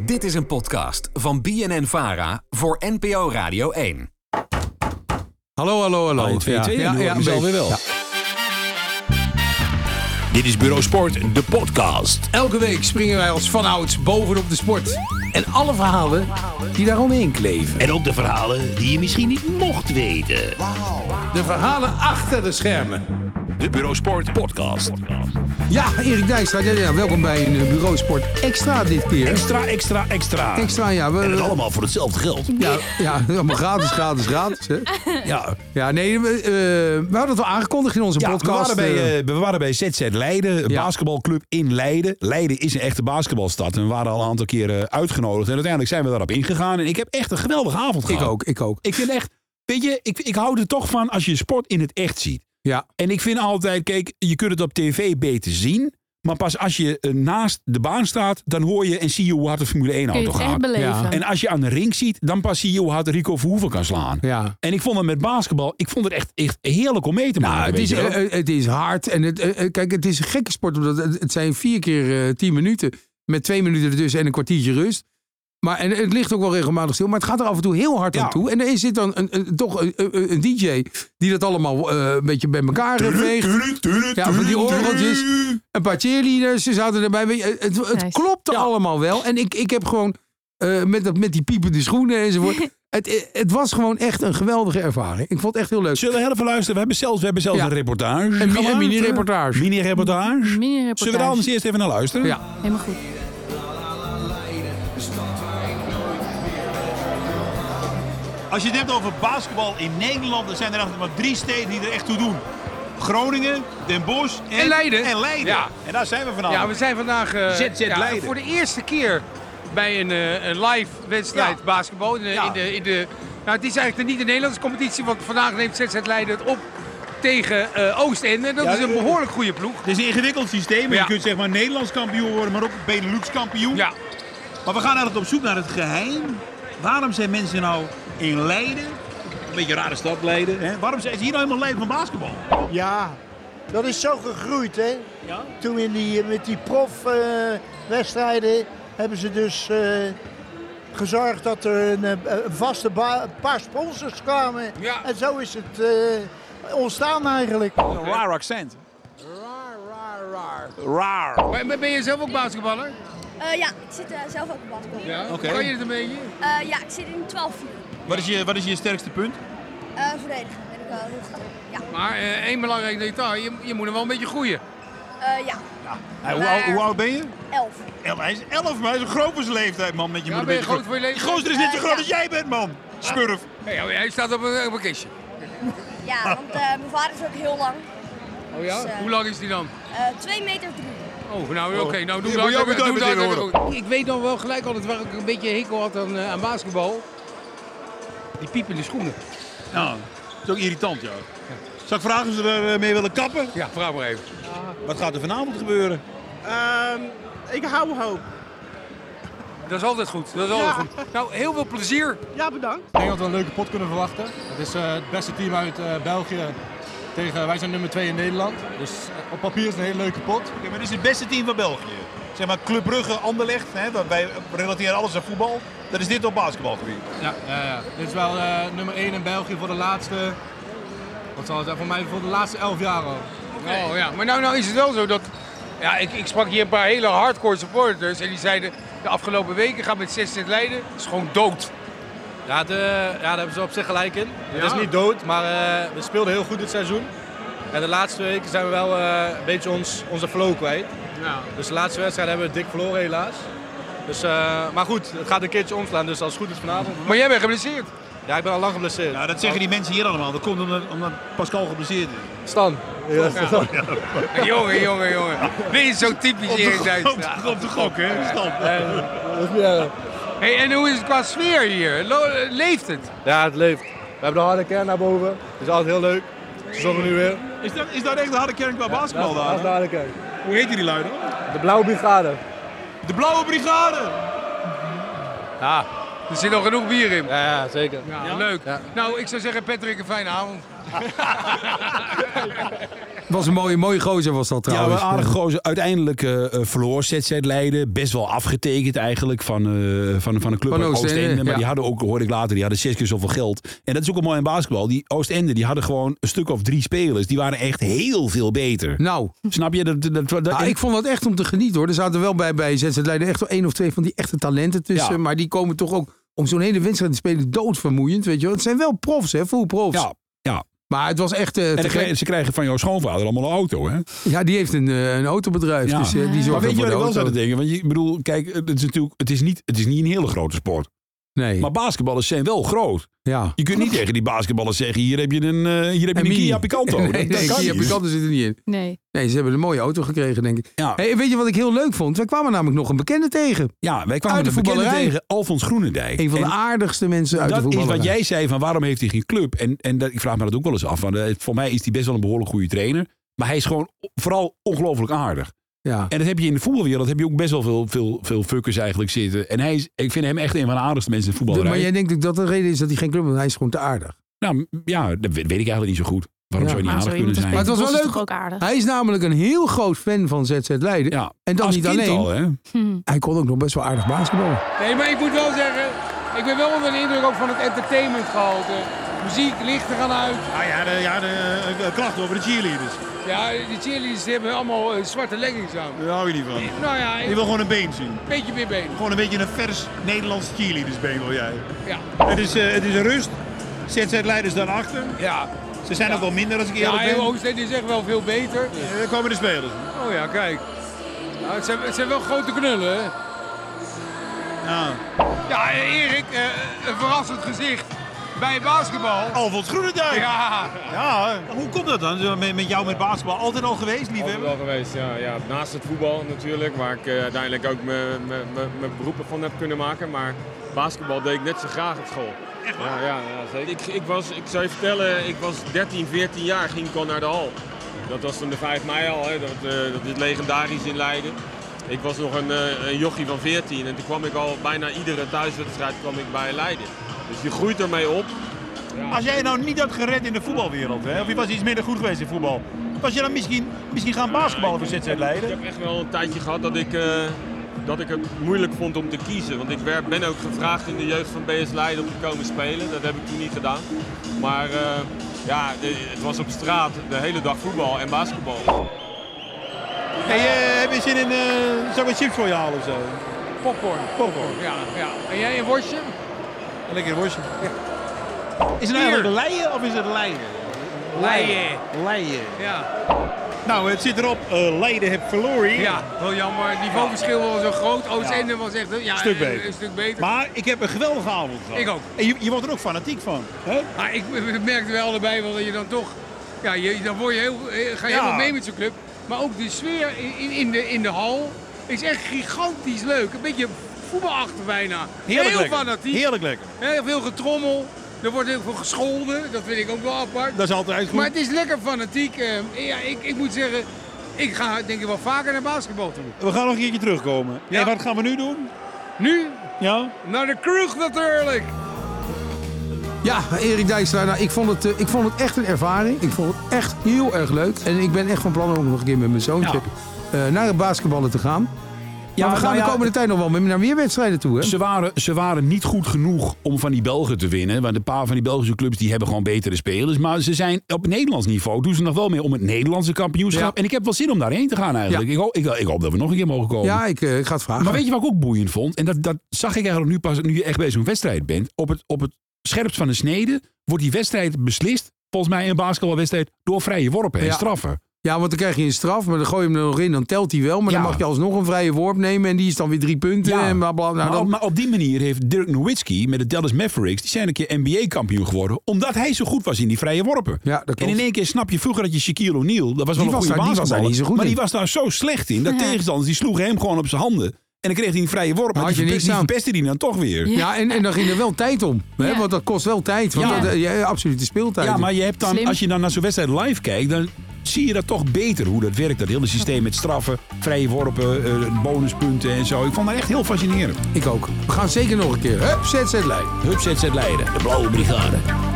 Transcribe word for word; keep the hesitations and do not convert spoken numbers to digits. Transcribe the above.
Dit is een podcast van B N N-Vara voor N P O Radio één. Hallo, hallo, hallo. Oh, twee, twee, ja, ja, ja, ja, wel weer wel. Ja. Dit is Bureau Sport, de podcast. Elke week springen wij als vanouds bovenop de sport. En alle verhalen die daaromheen kleven. En ook de verhalen die je misschien niet mocht weten. De verhalen achter de schermen. De Bureau Sport podcast. Ja, Erik Dijkstra, ja, ja, welkom bij een uh, Bureau Sport Extra dit keer. Extra, extra, extra. Extra, ja. We, En het allemaal voor hetzelfde geld. ja, ja, allemaal gratis, gratis, gratis. Hè? Ja. Ja, nee, we, uh, we hadden het al aangekondigd in onze Ja, podcast. we waren bij, uh, uh, we waren bij Z Z Leiden, een Ja. basketbalclub in Leiden. Leiden is een echte basketbalstad en we waren al een aantal keren uitgenodigd. En uiteindelijk zijn we daarop ingegaan. En ik heb echt een geweldige avond gehad. ik ook, ik ook. Ik vind echt, weet je, ik, ik hou er toch van als je sport in het echt ziet. Ja, En ik vind altijd, kijk, je kunt het op tv beter zien. Maar pas als je uh, naast de baan staat, dan hoor je en zie je hoe hard de Formule één Kun je auto het echt gaat. beleven. Ja. En als je aan de ring ziet, dan pas zie je hoe hard Rico Verhoeven kan slaan. ja. En ik vond het met basketbal, ik vond het echt, echt heerlijk om mee te maken. Nou, het, weet is, je wel. eh, eh, het is hard. En het, eh, eh, kijk, het is een gekke sport. Omdat het, het zijn vier keer uh, tien minuten. Met twee minuten ertussen en een kwartiertje rust. Maar en het ligt ook wel regelmatig stil. Maar het gaat er af en toe heel hard Ja. aan toe. En er zit dan een, een, toch een, een, een D J die dat allemaal uh, een beetje bij elkaar veegt. Ja, van die orgeltjes. Een paar cheerleaders, ze zaten erbij. Weet je, Het, het Nice. klopte Ja. allemaal wel. En ik, ik heb gewoon uh, met, dat, met die piepende schoenen enzovoort. het, het was gewoon echt een geweldige ervaring. Ik vond het echt heel leuk. Zullen we heel even luisteren? We hebben zelfs, we hebben zelfs Ja. een reportage. Een, mi- gemaakt. een mini-reportage. Mini-reportage. Mini-reportage. Zullen we daar anders eerst even naar luisteren? Ja. Helemaal goed. Als je het hebt over basketbal in Nederland, dan zijn er eigenlijk maar drie steden die er echt toe doen. Groningen, Den Bosch en, En Leiden. En, Leiden. Ja. En daar zijn we vanavond. Ja, we zijn vandaag uh, Z Z ja, Leiden. voor de eerste keer bij een, uh, een live wedstrijd Ja. basketbal. In de, Ja. in de, in de, nou, het is eigenlijk niet de Nederlandse competitie, want vandaag neemt Z Z Leiden het op tegen uh, Oostende. Dat Ja, is een behoorlijk goede ploeg. Het is een ingewikkeld systeem. Ja. Je kunt zeg maar Nederlands kampioen worden, maar ook Benelux kampioen. Ja, Maar we gaan eigenlijk op zoek naar het geheim. Waarom zijn mensen nou in Leiden, een beetje een rare stad Leiden, hè? Waarom zijn ze hier nou helemaal Leiden van basketbal? Ja, dat is zo gegroeid, hè. Ja? Toen in die, met die profwedstrijden hebben ze dus eh, gezorgd dat er een, eh, een vaste ba- een paar sponsors kwamen. Ja. En zo is het eh, ontstaan eigenlijk. Een raar accent. Raar, raar, raar. Raar. maar ben je zelf ook basketballer? Uh, ja, ik zit uh, zelf ook op basketbal. Ja. Oké. Kan je het een beetje? Uh, ja, ik zit in twaalf vier. Wat is je, wat is je sterkste punt? Uh, verdedigen ben ik wel heel goed. Ja. Maar uh, één belangrijk detail, je, je moet er wel een beetje groeien. Uh, ja, Hey, hoe, oud, hoe oud ben je? elf. El, hij is elf, maar hij is een groot voor zijn leeftijd, man. Met je Ja, moet ben een je beetje groot voor je leeftijd? Die gozer is net zo Eh, groot ja. als jij bent, man. Smurf. Hey, hij staat op een, op een kistje. Ja, want uh, mijn vader is ook heel lang. Oh ja? Dus, uh, Hoe lang is die dan? Uh, twee meter drie. Oh, nou oké. Nou, doe Ja, dat moet je ook even- meteen doe dat meteen even horen. goed. Ik weet dan wel gelijk altijd waar ik een beetje hekel had aan, uh, aan basketbal. Die piepende schoenen. Ja, dat is ook irritant, ja. Zal ik vragen of ze ermee willen kappen? Ja, vraag maar even. Wat gaat er vanavond gebeuren? Ehm, ik hou hoop. Dat is altijd goed. Dat is altijd goed. Nou, heel veel plezier. Ja, bedankt. Ik denk dat we een leuke pot kunnen verwachten. Het is uh, het beste team uit uh, België. Tegen, wij zijn nummer twee in Nederland. Dus uh, op papier is het een hele leuke pot. Oké, maar dit is het beste team van België. Zeg maar Club Brugge, Anderlecht, hè, want wij relateren alles aan voetbal. Dat is dit op basketbalgebied. Ja, ja, ja. Dit is wel uh, nummer één in België voor de laatste, wat zal het zijn, voor mij voor de laatste elf jaar al. Oh ja, maar nou, nou is het wel zo dat... Ja, ik, ik sprak hier een paar hele hardcore supporters en die zeiden... De afgelopen weken gaat met zes Leiden, het is gewoon dood. Ja, de, ja, daar hebben ze op zich gelijk in. Ja. Het is niet dood, maar uh, we speelden heel goed dit seizoen. En de laatste weken zijn we wel uh, een beetje ons, onze flow kwijt. Ja. Dus de laatste wedstrijd hebben we dik verloren helaas. Dus, uh, maar goed, het gaat een keertje omslaan, dus als het goed is vanavond. Maar jij bent geblesseerd. Ja, ik ben al lang geblesseerd. Nou, dat zeggen die mensen hier allemaal. Dat komt omdat, omdat Pascal geblesseerd is. Stan. Ja, Stan. Jongen, jongen, jongen. Weet je, zo typisch Erik Dijkstra. Op de gok, hè? Stand. Dat is niet erg. Hey, en hoe is het qua sfeer hier? Lo- leeft het? Ja, het leeft. We hebben de harde kern naar boven. Het is altijd heel leuk. Ze zongen nu weer. Is dat, is dat echt de harde kern qua basketbal Dat is de daar? harde kern. Hoe heet die lui dan? De Blauwe Brigade. De Blauwe Brigade. Ja, er zit nog genoeg bier in. Ja, ja zeker. Ja, leuk. Ja. Nou, ik zou zeggen Patrick, een fijne avond. was een mooie, mooie gozer was dat Ja, trouwens. een aardige gozer. Uiteindelijk uh, verloor Z Z Leiden. Best wel afgetekend eigenlijk van, uh, van, van een club Van uit Oostende, Oostende. Maar ja. die hadden ook, hoorde ik later, die hadden zes keer zoveel geld. En dat is ook een mooi in basketbal. Die Oostende, die hadden gewoon een stuk of drie spelers. Die waren echt heel veel beter. Nou, Snap je? Dat, dat, dat, nou, ik vond dat echt om te genieten hoor. Er zaten wel bij, bij Z Z Leiden echt wel één of twee van die echte talenten tussen. Ja. Maar die komen toch ook om zo'n hele wedstrijd te spelen doodvermoeiend. Weet je wel. Het zijn wel profs, hè, full profs. Ja, ja. Maar het was echt... Uh, En te dan krijgen, ze krijgen van jouw schoonvader allemaal een auto, hè? Ja, die heeft een, uh, een autobedrijf. Ja. Dus uh, die zorgt Maar weet je voor wat de ik wel auto. zat te denken? Want je, ik bedoel, kijk, het is natuurlijk, het is niet, het is niet een hele grote sport. Nee. Maar basketballers zijn wel groot. Ja. Je kunt niet tegen die basketballers zeggen, hier heb je een, uh, hier heb je een, Mini. Kia Picanto. Nee, dat, dat nee kan Kia niet. Picanto zit er niet in. Nee. Nee, ze hebben een mooie auto gekregen, denk ik. Ja. Hey, weet je wat ik heel leuk vond? Wij kwamen namelijk nog een bekende tegen. Ja, wij kwamen Uit de een bekende voetballerij. tegen Alfons Groenendijk. Een van de En aardigste mensen uit de dat is voetballerij. wat jij zei van waarom heeft hij geen club? En, en dat, ik vraag me dat ook wel eens af. Want, uh, voor mij is hij best wel een behoorlijk goede trainer. Maar hij is gewoon vooral ongelooflijk aardig. Ja. En dat heb je in de voetbalwereld, heb je ook best wel veel, veel, veel fuckers eigenlijk zitten. En hij is, ik vind hem echt een van de aardigste mensen in de De, voetballerij. maar jij denkt ook dat de reden is dat hij geen club heeft. Hij is gewoon te aardig. Nou ja, dat weet weet ik eigenlijk niet zo goed. Waarom Ja. zou je niet Maar aardig zo kunnen iemand zijn? als Maar het was wel Bos is leuk. toch ook aardig? Hij is namelijk een heel groot fan van Z Z Leiden. Ja. En dan Als niet kind alleen. al, hè? Hm. Hij kon ook nog best wel aardig basketballen. Nee, maar ik moet wel zeggen, ik ben wel onder de indruk ook van het entertainmentgehalte. Muziek, lichten gaan uit. Nou ja, de, ja, de uh, klachten over de cheerleaders. Ja, die cheerleaders die hebben allemaal uh, zwarte leggings aan. Daar hou je niet van. Nou ja, Je een wil gewoon een been zien. beetje meer been. Gewoon een beetje een vers Nederlands cheerleadersbeen wil jij. Ja. Het is, uh, het is een rust. Z Z Leiders daarachter. Ja. Ze zijn Ja. ook wel minder als ik Ja, eerlijk ben. en Oostende is echt wel veel beter. Uh, daar komen de spelers. Oh ja, kijk. Nou, het, zijn, het zijn wel grote knullen, hè? Ja. Ja, Erik, uh, een verrassend gezicht bij basketbal. Alfons Groenendijk. Ja. Ja, hoe komt dat dan? Zo Met, met jou met basketbal altijd al geweest, Altijd liefhebber? wel geweest, ja, ja. Naast het voetbal natuurlijk, waar ik uh, uiteindelijk ook mijn beroepen van heb kunnen maken. Maar basketbal deed ik net zo graag op school. Echt waar? Ja, ja, ja zeker. Ik, ik, was, ik zou je vertellen, ik was dertien, veertien jaar, ging ik al naar de hal. Dat was toen de vijf mei al, hè. Dat, uh, dat is legendarisch in Leiden. Ik was nog een, uh, een jochie van veertien en toen kwam ik al bijna iedere thuiswedstrijd kwam ik bij Leiden. Dus je groeit ermee op. Ja. Als jij nou niet had gered in de voetbalwereld, hè, of je was iets minder goed geweest in voetbal, was je dan misschien, misschien gaan basketballen voor Z Z Leiden? Ik heb echt wel een tijdje gehad dat ik, uh, dat ik het moeilijk vond om te kiezen. Want ik werd, ben ook gevraagd in de jeugd van B S Leiden om te komen spelen. Dat heb ik toen niet gedaan. Maar uh, ja, de, het was op straat de hele dag voetbal en basketbal. Hey, uh, heb je zin in, uh, zou ik chips voor je halen of zo? Popcorn. Popcorn. Ja, ja. En jij een worstje? Een lekker worstje. Ja. Is het nou eigenlijk Leien of is het Leiden? Leien. Leien. Ja. Nou, het zit erop. Uh, Leiden heeft verloren. Ja, wel jammer. Het niveauverschil was zo groot. Oostende was echt ja, Stuk een, beter. een stuk beter. Maar ik heb een geweldige avond gehad. Ik ook. En je, je wordt er ook fanatiek van. Hè? Maar ik we merkten wel allebei wel dat je dan toch, ja, je, dan word je heel, ga je Ja. helemaal mee met zo'n club. Maar ook de sfeer in, in, de, in de hal is echt gigantisch leuk. Een beetje voetbalachtig bijna. Heerlijk heel lekker. fanatiek. Heerlijk lekker. Heel veel getrommel. Er wordt heel veel gescholden. Dat vind ik ook wel apart. Dat is altijd goed. Maar het is lekker fanatiek. Eh, Ja, ik, ik moet zeggen, ik ga denk ik wel vaker naar basketbal toe. We gaan nog een keertje terugkomen. Ja. En wat gaan we nu doen? Nu Ja? naar de kroeg natuurlijk. Ja, Erik Dijkstra, nou, ik, vond het, uh, ik vond het echt een ervaring. Ik vond het echt heel erg leuk. En ik ben echt van plan om ook nog een keer met mijn zoontje uh, naar het basketballen te gaan. Ja, maar we gaan nou de ja, komende tijd nog wel naar meer wedstrijden toe, hè? Ze waren, ze waren niet goed genoeg om van die Belgen te winnen. Want een paar van die Belgische clubs die hebben gewoon betere spelers. Maar ze zijn op Nederlands niveau. Doen ze nog wel mee om het Nederlandse kampioenschap. Ja. En ik heb wel zin om daarheen te gaan eigenlijk. Ja. Ik, hoop, ik, ik hoop dat we nog een keer mogen komen. Ja, ik, uh, ik ga het vragen. Maar weet je wat ik ook boeiend vond? En dat, dat zag ik eigenlijk nu pas, nu je echt bij zo'n wedstrijd bent. Op het, op het scherpst van de snede wordt die wedstrijd beslist, volgens mij een basketbalwedstrijd, door vrije worpen en Ja. straffen. Ja, want dan krijg je een straf, maar dan gooi je hem er nog in, dan telt hij wel. Maar Ja. dan mag je alsnog een vrije worp nemen en die is dan weer drie punten. Ja. En bla bla. Nou, maar, dan... op, maar op die manier heeft Dirk Nowitzki met de Dallas Mavericks, die zijn een keer N B A-kampioen geworden, omdat hij zo goed was in die vrije worpen. Ja, dat En klopt. in één keer snap je, vroeger had je Shaquille O'Neal, dat was wel Die een was goede daar- die was daar basketballer, niet zo goed maar in. die was daar zo slecht in, dat Ja. tegenstanders die sloegen hem gewoon op zijn handen. En dan kreeg hij een vrije worp en Had die, je verpe- niks die aan. verpestte hij dan toch weer. Ja. Ja, en, en dan ging er wel tijd om. Hè? Ja. Want dat kost wel tijd. Want Ja. dat, uh, ja, absolute speeltijd. Ja, maar je hebt dan, Slim. als je dan naar zo'n wedstrijd live kijkt, dan zie je dat toch beter hoe dat werkt. Dat hele systeem met straffen, vrije worpen, uh, bonuspunten en zo. Ik vond dat echt heel fascinerend. Ik ook. We gaan zeker nog een keer. Hup, Z Z Leiden. Hup, Z Z Leiden, de blauwe brigade.